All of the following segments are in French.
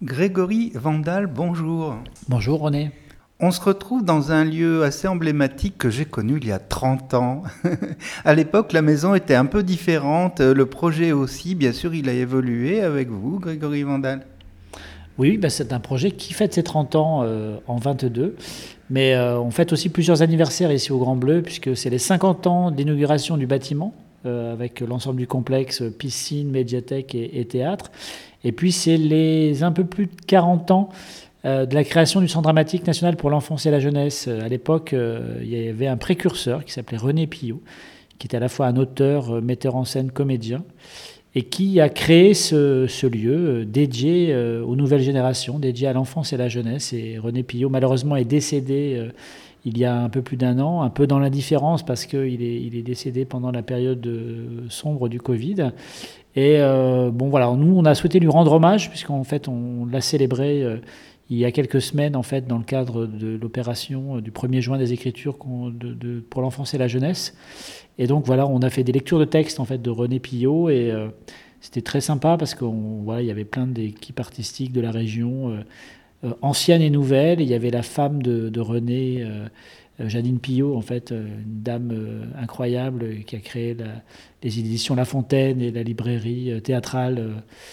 Grégory Vandal, bonjour. Bonjour René. On se retrouve dans un lieu assez emblématique que j'ai connu il y a 30 ans. À l'époque, la maison était un peu différente, le projet aussi, bien sûr, il a évolué avec vous, Grégory Vandal. Oui, c'est un projet qui fête ses 30 ans en 22, mais on fête aussi plusieurs anniversaires ici au Grand Bleu, puisque c'est les 50 ans d'inauguration du bâtiment, avec l'ensemble du complexe, piscine, médiathèque et théâtre. Et puis c'est les un peu plus de 40 ans de la création du Centre dramatique national pour l'enfance et la jeunesse. À l'époque, il y avait un précurseur qui s'appelait René Pillot, qui était à la fois un auteur, metteur en scène, comédien, et qui a créé ce lieu dédié aux nouvelles générations, dédié à l'enfance et la jeunesse. Et René Pillot, malheureusement, est décédé il y a un peu plus d'un an, un peu dans l'indifférence, parce qu'il est décédé pendant la période sombre du Covid. Et bon, voilà, nous, on a souhaité lui rendre hommage, puisqu'en fait, on l'a célébré il y a quelques semaines, en fait, dans le cadre de l'opération du 1er juin des Écritures pour l'enfance et la jeunesse. Et donc voilà, on a fait des lectures de textes en fait de René Pillot et c'était très sympa parce qu'il voilà, il y avait plein d'équipes artistiques de la région, anciennes et nouvelles. Il y avait la femme de René, Janine Pillot, en fait, une dame incroyable qui a créé les éditions La Fontaine et la librairie théâtrale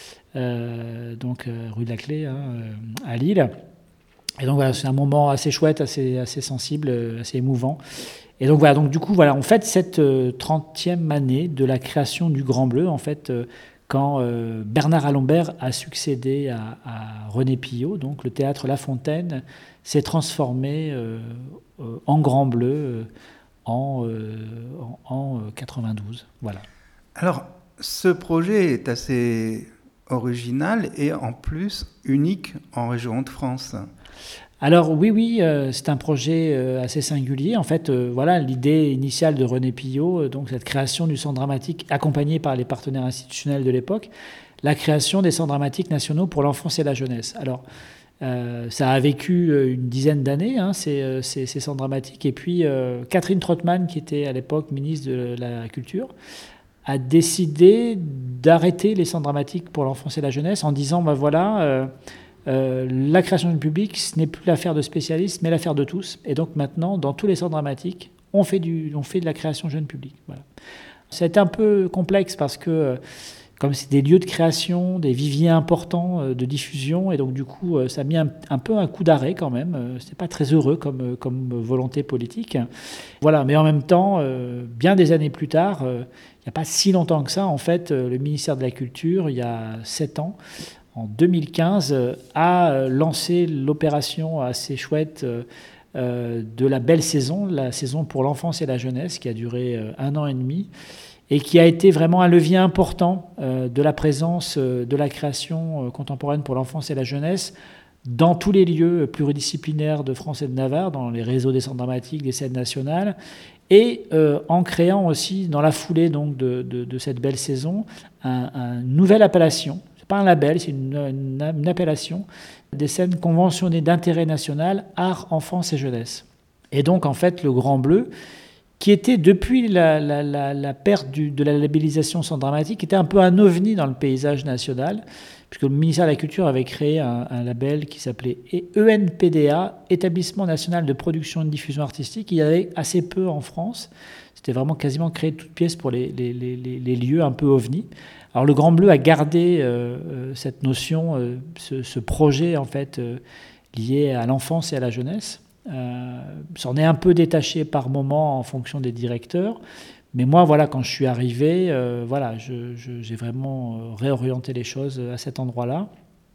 rue de la Clé à Lille. Et donc voilà, c'est un moment assez chouette, assez sensible, assez émouvant. Et donc voilà, donc du coup voilà, on fête cette 30e année de la création du Grand Bleu, en fait, quand Bernard Alambert a succédé à René Pillot, donc le théâtre La Fontaine s'est transformé en Grand Bleu en 92. Voilà. Alors, ce projet est assez original et en plus unique en région de France. Alors oui, c'est un projet assez singulier. En fait, voilà, l'idée initiale de René Pillot, donc cette création du centre dramatique accompagné par les partenaires institutionnels de l'époque, la création des centres dramatiques nationaux pour l'enfance et la jeunesse. Alors, ça a vécu une dizaine d'années, ces centres dramatiques. Et puis, Catherine Trottmann, qui était à l'époque ministre de la Culture, a décidé d'arrêter les centres dramatiques pour l'enfance et la jeunesse en disant, la création du public, ce n'est plus l'affaire de spécialistes, mais l'affaire de tous. Et donc maintenant, dans tous les centres dramatiques, on fait de la création jeune public. Voilà. C'est un peu complexe parce que, comme c'est des lieux de création, des viviers importants de diffusion, et donc du coup, ça a mis un peu un coup d'arrêt quand même. C'est pas très heureux comme volonté politique. Voilà, mais en même temps, bien des années plus tard, il n'y a pas si longtemps que ça, en fait, le ministère de la Culture, il y a 7 ans, en 2015, a lancé l'opération assez chouette de la belle saison, la saison pour l'enfance et la jeunesse, qui a duré 1 an et demi, et qui a été vraiment un levier important de la présence de la création contemporaine pour l'enfance et la jeunesse dans tous les lieux pluridisciplinaires de France et de Navarre, dans les réseaux des centres dramatiques, des scènes nationales, et en créant aussi, dans la foulée donc, de cette belle saison, une nouvelle appellation. Pas un label, c'est une appellation des scènes conventionnées d'intérêt national, art, enfance et jeunesse. Et donc, en fait, le Grand Bleu, qui était, depuis la perte de la labellisation centre dramatique, était un peu un ovni dans le paysage national, puisque le ministère de la Culture avait créé un label qui s'appelait ENPDA, Établissement National de Production et de Diffusion Artistique. Il y avait assez peu en France. C'était vraiment quasiment créé de toutes pièces pour les lieux un peu ovni. Alors le Grand Bleu a gardé cette notion, ce projet en fait lié à l'enfance et à la jeunesse. S'en est un peu détaché par moment en fonction des directeurs, mais moi voilà, quand je suis arrivé, j'ai vraiment réorienté les choses à cet endroit-là.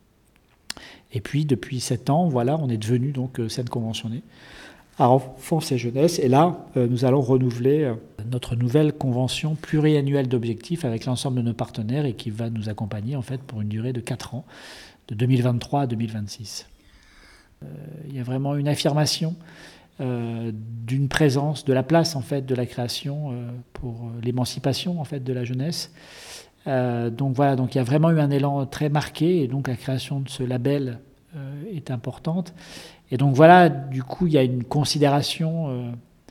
Et puis depuis 7 ans, voilà, on est devenu donc scène conventionnée à enfance et jeunesse. Et là, nous allons renouveler notre nouvelle convention pluriannuelle d'objectifs avec l'ensemble de nos partenaires et qui va nous accompagner en fait pour une durée de 4 ans, de 2023 à 2026. Il y a vraiment une affirmation d'une présence, de la place en fait de la création pour l'émancipation en fait de la jeunesse. Donc voilà, donc il y a vraiment eu un élan très marqué et donc la création de ce label est importante. Et donc voilà, du coup, il y a une considération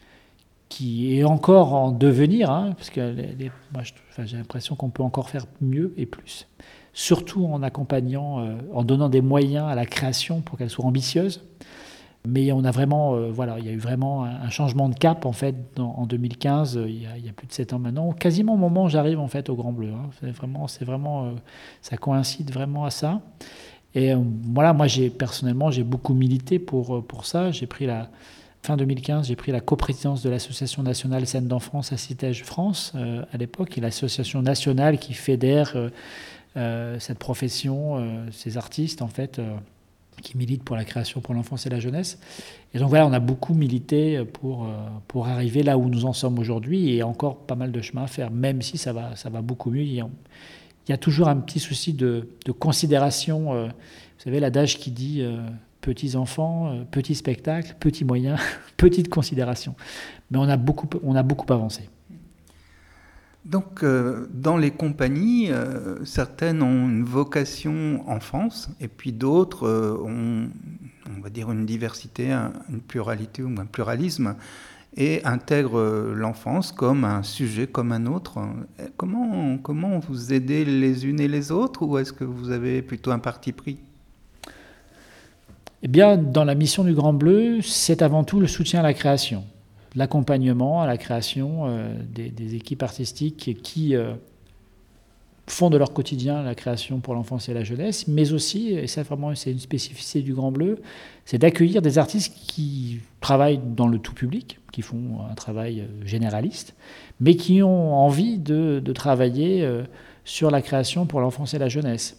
qui est encore en devenir, parce que j'ai l'impression qu'on peut encore faire mieux et plus surtout en accompagnant, en donnant des moyens à la création pour qu'elle soit ambitieuse. Mais on a vraiment, il y a eu vraiment un changement de cap en fait en 2015, il y a plus de 7 ans maintenant, quasiment au moment où j'arrive en fait au Grand Bleu. C'est vraiment, ça coïncide vraiment à ça. Et moi personnellement, j'ai beaucoup milité pour ça. Fin 2015, j'ai pris la coprésidence de l'Association nationale scène d'enfance à Citège France à l'époque, qui est l'association nationale qui fédère cette profession, ces artistes en fait. Qui milite pour la création pour l'enfance et la jeunesse. Et donc on a beaucoup milité pour arriver là où nous en sommes aujourd'hui, et encore pas mal de chemin à faire, même si ça va beaucoup mieux. Il y a toujours un petit souci de considération. Vous savez, l'adage qui dit petits enfants, petits spectacles, petits moyens, petite considération. Mais on a beaucoup avancé. Donc, dans les compagnies, certaines ont une vocation enfance, et puis d'autres ont, on va dire, une diversité, une pluralité ou un pluralisme, et intègrent l'enfance comme un sujet, comme un autre. Comment vous aidez les unes et les autres, ou est-ce que vous avez plutôt un parti pris ? Eh bien, dans la mission du Grand Bleu, c'est avant tout le soutien à la création. L'accompagnement à la création des équipes artistiques qui font de leur quotidien la création pour l'enfance et la jeunesse, mais aussi, et ça vraiment c'est une spécificité du Grand Bleu, c'est d'accueillir des artistes qui travaillent dans le tout public, qui font un travail généraliste, mais qui ont envie de travailler sur la création pour l'enfance et la jeunesse.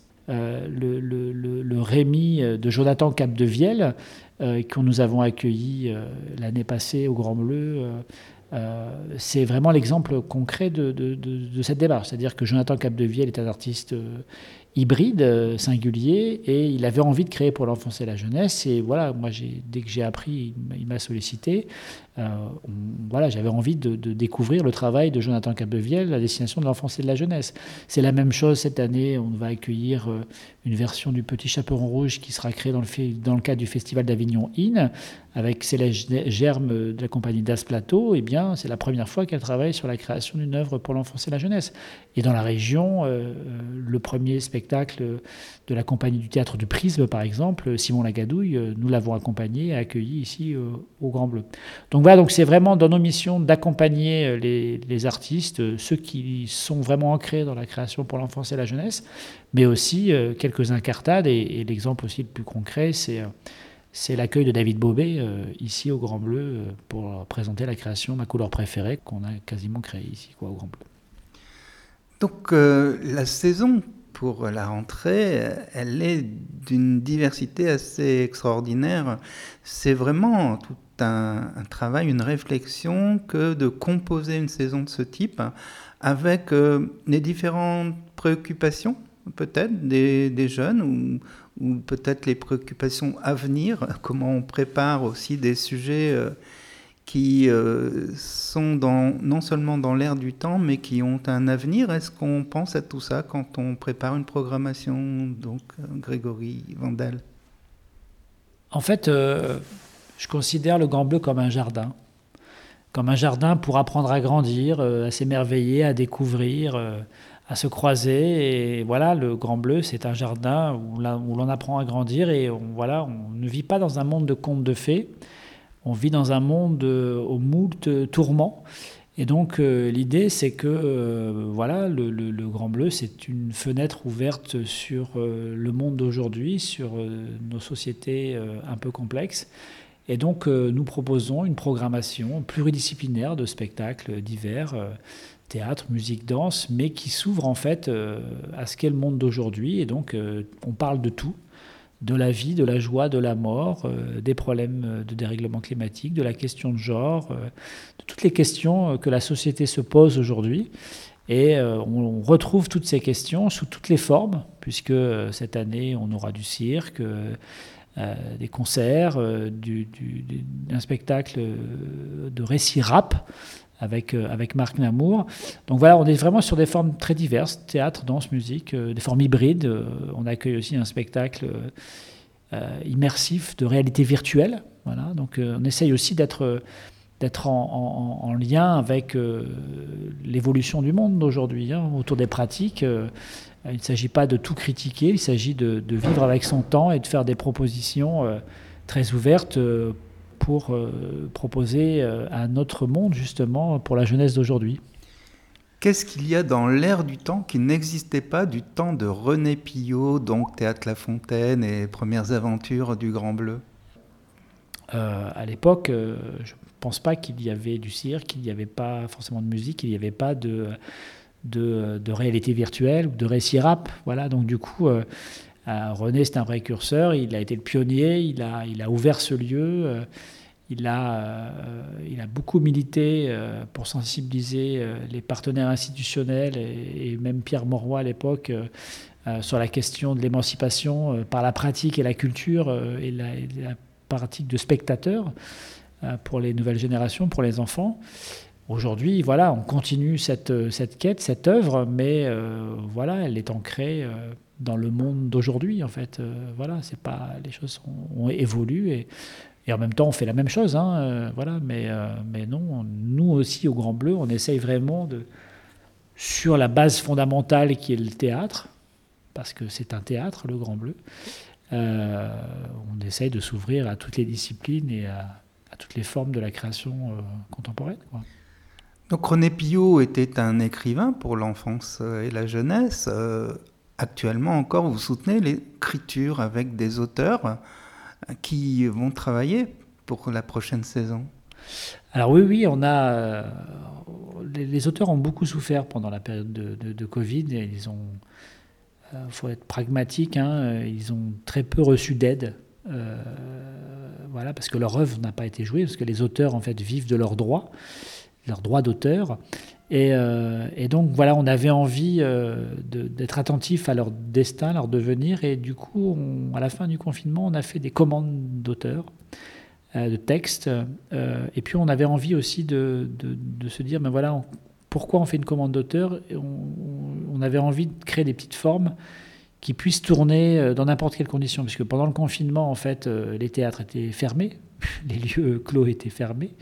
Le Rémi de Jonathan Capdevielle, que nous avons accueilli l'année passée au Grand Bleu, c'est vraiment l'exemple concret de cette démarche. C'est-à-dire que Jonathan Capdevielle est un artiste hybride, singulier, et il avait envie de créer pour l'enfance et la jeunesse. Et voilà, moi, dès que j'ai appris, il m'a sollicité. J'avais envie de découvrir le travail de Jonathan Capdevielle à destination de l'enfance et de la jeunesse. C'est la même chose cette année. On va accueillir une version du Petit Chaperon Rouge qui sera créée dans le cadre du Festival d'Avignon In, avec Céleste Germe de la compagnie Das Plateau. Eh bien, c'est la première fois qu'elle travaille sur la création d'une œuvre pour l'enfance et la jeunesse. Et dans la région, le premier spectacle de la compagnie du théâtre du Prisme, par exemple, Simon Lagadouille, nous l'avons accompagné et accueilli ici au Grand Bleu. Donc c'est vraiment dans nos missions d'accompagner les artistes, ceux qui sont vraiment ancrés dans la création pour l'enfance et la jeunesse, mais aussi quelques incartades, et l'exemple aussi le plus concret, c'est l'accueil de David Bobet ici au Grand Bleu pour présenter la création Ma couleur préférée qu'on a quasiment créée ici au Grand Bleu. Donc la saison pour la rentrée, elle est d'une diversité assez extraordinaire. C'est vraiment tout un travail, une réflexion que de composer une saison de ce type avec les différentes préoccupations peut-être des jeunes ou peut-être les préoccupations à venir, comment on prépare aussi des sujets qui sont non seulement dans l'air du temps, mais qui ont un avenir. Est-ce qu'on pense à tout ça quand on prépare une programmation, donc Grégory Vandal ? En fait, je considère le Grand Bleu comme un jardin pour apprendre à grandir, à s'émerveiller, à découvrir, à se croiser. Et voilà, le Grand Bleu, c'est un jardin où l'on apprend à grandir, et on ne vit pas dans un monde de contes de fées. On vit dans un monde aux moult tourments. Et donc, l'idée, c'est que le Grand Bleu, c'est une fenêtre ouverte sur le monde d'aujourd'hui, sur nos sociétés un peu complexes. Et donc, nous proposons une programmation pluridisciplinaire de spectacles divers, théâtre, musique, danse, mais qui s'ouvre en fait à ce qu'est le monde d'aujourd'hui. Et donc, on parle de tout. De la vie, de la joie, de la mort, des problèmes de dérèglement climatique, de la question de genre, de toutes les questions que la société se pose aujourd'hui. Et on retrouve toutes ces questions sous toutes les formes, puisque cette année, on aura du cirque, des concerts, un spectacle de récit rap, avec Marc Namour. Donc voilà, on est vraiment sur des formes très diverses, théâtre, danse, musique, des formes hybrides. On accueille aussi un spectacle immersif de réalité virtuelle. Voilà, donc on essaye aussi d'être d'être en lien avec l'évolution du monde d'aujourd'hui, autour des pratiques. Il ne s'agit pas de tout critiquer, il s'agit de vivre avec son temps et de faire des propositions très ouvertes pour proposer un autre monde, justement, pour la jeunesse d'aujourd'hui. Qu'est-ce qu'il y a dans l'air du temps qui n'existait pas du temps de René Pillot, donc Théâtre La Fontaine et Premières aventures du Grand Bleu ? À l'époque, je ne pense pas qu'il y avait du cirque, qu'il n'y avait pas forcément de musique, qu'il n'y avait pas de réalité virtuelle ou de récit rap. Voilà, donc du coup, René, c'est un précurseur, il a été le pionnier, il a ouvert ce lieu, il a beaucoup milité pour sensibiliser les partenaires institutionnels et même Pierre Mauroy à l'époque sur la question de l'émancipation par la pratique et la culture et la pratique de spectateurs pour les nouvelles générations, pour les enfants. Aujourd'hui, voilà, on continue cette quête, cette œuvre, mais voilà, elle est ancrée dans le monde d'aujourd'hui, en fait. Voilà, c'est pas, les choses ont évolué et en même temps, on fait la même chose, voilà, mais non, nous aussi, au Grand Bleu, on essaye vraiment sur la base fondamentale qui est le théâtre, parce que c'est un théâtre, le Grand Bleu, on essaye de s'ouvrir à toutes les disciplines et à toutes les formes de la création contemporaine, quoi. Donc René Pillot était un écrivain pour l'enfance et la jeunesse. Actuellement encore, vous soutenez l'écriture avec des auteurs qui vont travailler pour la prochaine saison. Alors oui, on a les auteurs ont beaucoup souffert pendant la période de Covid. Et ils ont, faut être pragmatique, ils ont très peu reçu d'aide. Voilà, parce que leur œuvre n'a pas été jouée, parce que les auteurs en fait vivent de leurs droits d'auteur. Et donc voilà, on avait envie d'être attentif à leur destin, leur devenir. Et du coup, à la fin du confinement, on a fait des commandes d'auteurs, de textes. Et puis on avait envie aussi de se dire, ben voilà, pourquoi on fait une commande d'auteur ? On avait envie de créer des petites formes qui puissent tourner dans n'importe quelle condition. Puisque pendant le confinement, en fait, les théâtres étaient fermés, les lieux clos étaient fermés.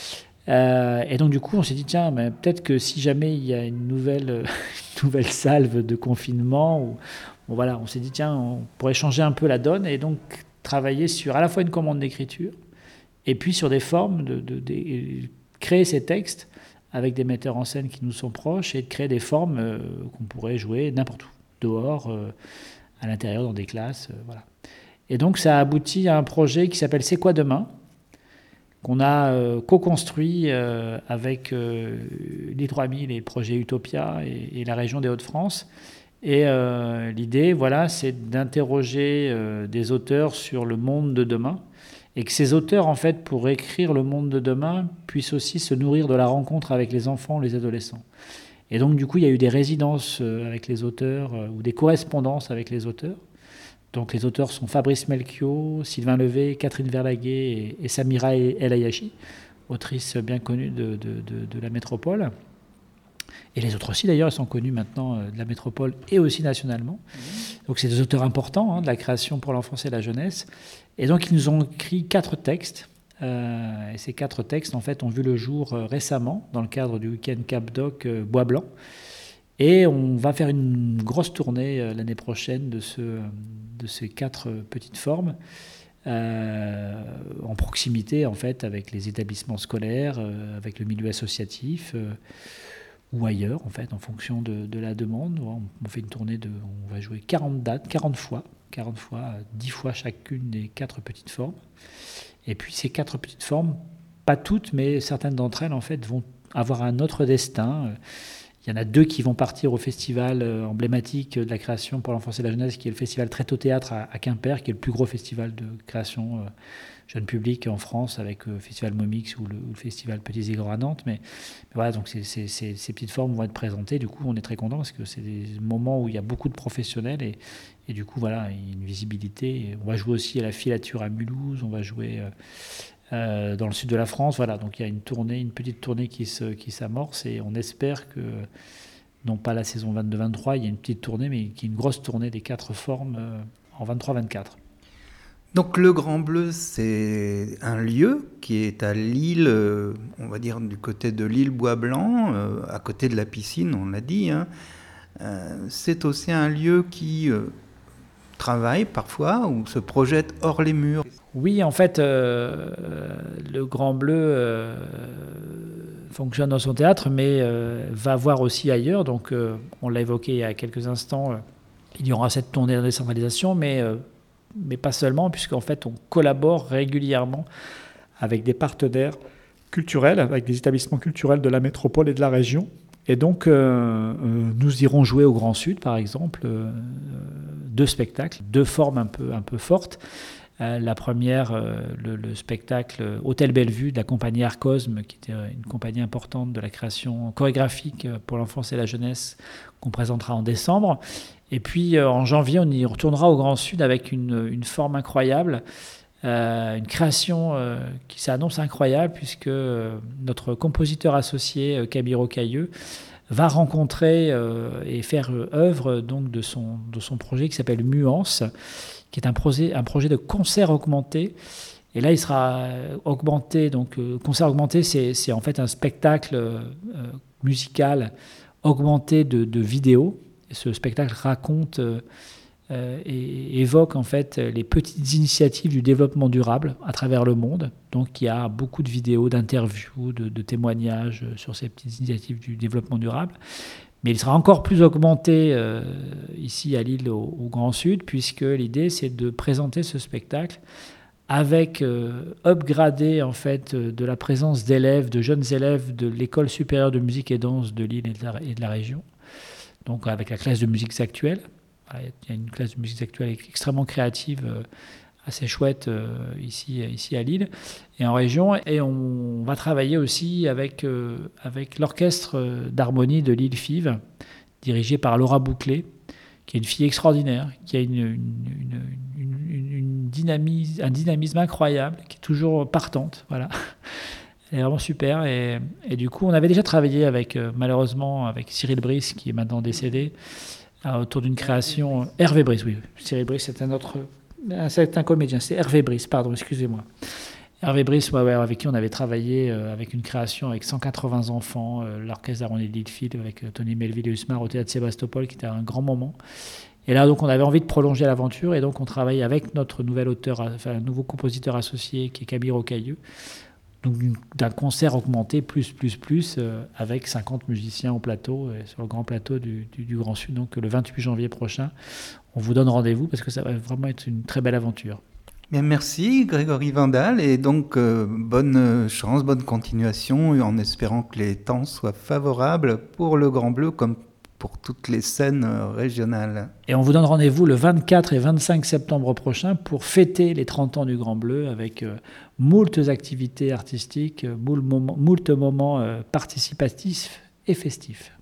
Et donc du coup on s'est dit tiens, mais peut-être que si jamais il y a une nouvelle salve de confinement, voilà, on s'est dit tiens, on pourrait changer un peu la donne et donc travailler sur à la fois une commande d'écriture et puis sur des formes de créer ces textes avec des metteurs en scène qui nous sont proches et de créer des formes qu'on pourrait jouer n'importe où, dehors, à l'intérieur, dans des classes, voilà. Et donc ça a abouti à un projet qui s'appelle C'est quoi demain ? Qu'on a co-construit avec l'I3000 et le projet Utopia et la région des Hauts-de-France. Et l'idée, voilà, c'est d'interroger des auteurs sur le monde de demain et que ces auteurs, en fait, pour écrire le monde de demain, puissent aussi se nourrir de la rencontre avec les enfants, les adolescents. Et donc, du coup, il y a eu des résidences avec les auteurs ou des correspondances avec les auteurs. Donc les auteurs sont Fabrice Melchior, Sylvain Levé, Catherine Verlaguet et Samira El Ayachi, autrices bien connues de la métropole. Et les autres aussi, d'ailleurs, elles sont connues maintenant de la métropole et aussi nationalement. Donc c'est des auteurs importants de la création pour l'enfance et la jeunesse. Et donc ils nous ont écrit 4 textes. Et ces 4 textes, en fait, ont vu le jour récemment dans le cadre du week-end Cap Doc Bois Blanc. Et on va faire une grosse tournée l'année prochaine de ces 4 petites formes en proximité en fait avec les établissements scolaires, avec le milieu associatif ou ailleurs en fait en fonction de la demande. On fait une tournée on va jouer 40 dates, 40 fois, 10 fois chacune des 4 petites formes. Et puis ces 4 petites formes, pas toutes, mais certaines d'entre elles en fait vont avoir un autre destin. Il y en a 2 qui vont partir au festival emblématique de la création pour l'enfance et la jeunesse, qui est le festival Tréteau Théâtre à Quimper, qui est le plus gros festival de création jeune public en France, avec le festival Momix ou le festival Petits et Grands à Nantes. Mais voilà, donc ces petites formes vont être présentées. Du coup, on est très content parce que c'est des moments où il y a beaucoup de professionnels et du coup, voilà, il y a une visibilité. On va jouer aussi à la Filature à Mulhouse, on va jouer dans le sud de la France, voilà. Donc il y a une petite tournée qui s'amorce et on espère que, non pas la saison 22-23, il y a une petite tournée, mais qui est une grosse tournée des 4 formes en 23-24. Donc le Grand Bleu, c'est un lieu qui est à Lille, on va dire du côté de l'île Bois-Blanc, à côté de la piscine, on l'a dit, hein. C'est aussi un lieu qui travaille parfois ou se projette hors les murs. Oui, en fait, le Grand Bleu fonctionne dans son théâtre, mais va voir aussi ailleurs. Donc, on l'a évoqué il y a quelques instants, il y aura cette tournée de décentralisation, mais pas seulement, puisqu'en fait, on collabore régulièrement avec des partenaires culturels, avec des établissements culturels de la métropole et de la région. Et donc, nous irons jouer au Grand Sud, par exemple, 2 spectacles, 2 formes un peu fortes. La première, le spectacle Hôtel Bellevue de la compagnie Arcosme, qui était une compagnie importante de la création chorégraphique pour l'enfance et la jeunesse, qu'on présentera en décembre. Et puis en janvier, on y retournera au Grand Sud avec une forme incroyable, une création qui s'annonce incroyable, puisque notre compositeur associé, Kabiro Cailleux, va rencontrer et faire œuvre donc, de son projet qui s'appelle Muance, qui est un projet de concert augmenté. Et là, il sera augmenté. Donc, concert augmenté, c'est en fait un spectacle musical augmenté de vidéos. Et ce spectacle raconte et évoque en fait les petites initiatives du développement durable à travers le monde. Donc, il y a beaucoup de vidéos, d'interviews, de témoignages sur ces petites initiatives du développement durable. Mais il sera encore plus augmenté ici à Lille, au Grand Sud, puisque l'idée, c'est de présenter ce spectacle avec upgradé en fait de la présence d'élèves, de jeunes élèves de l'École supérieure de musique et danse de Lille et de la région. Donc avec la classe de musiques actuelles. Il y a une classe de musiques actuelles extrêmement créative, assez chouette ici à Lille et en région. Et on va travailler aussi avec l'orchestre d'harmonie de Lille FIV, dirigé par Laura Bouclé, qui est une fille extraordinaire, qui a un dynamisme incroyable, qui est toujours partante. Voilà. Elle est vraiment super. Et du coup, on avait déjà travaillé malheureusement avec Cyril Brice, qui est maintenant décédé, autour d'une création. Hervé Brice, oui. Cyril Brice, c'est un comédien. C'est Hervé Brice, pardon, excusez-moi. Hervé Brice, avec qui on avait travaillé avec une création avec 180 enfants, l'orchestre d'harmonie de Lille-Fil, avec Tony Melville et Usmar au théâtre Sébastopol, qui était un grand moment. Et là, donc, on avait envie de prolonger l'aventure, et donc on travaille avec notre un nouveau compositeur associé, qui est Kabiro Cailleux, donc d'un concert augmenté plus, avec 50 musiciens au plateau, sur le grand plateau du Grand Sud, donc le 28 janvier prochain. On vous donne rendez-vous parce que ça va vraiment être une très belle aventure. Bien, merci Grégory Vandal, et donc bonne chance, bonne continuation, en espérant que les temps soient favorables pour le Grand Bleu comme pour toutes les scènes régionales. Et on vous donne rendez-vous le 24 et 25 septembre prochain pour fêter les 30 ans du Grand Bleu avec moultes activités artistiques, moult moments participatifs et festifs.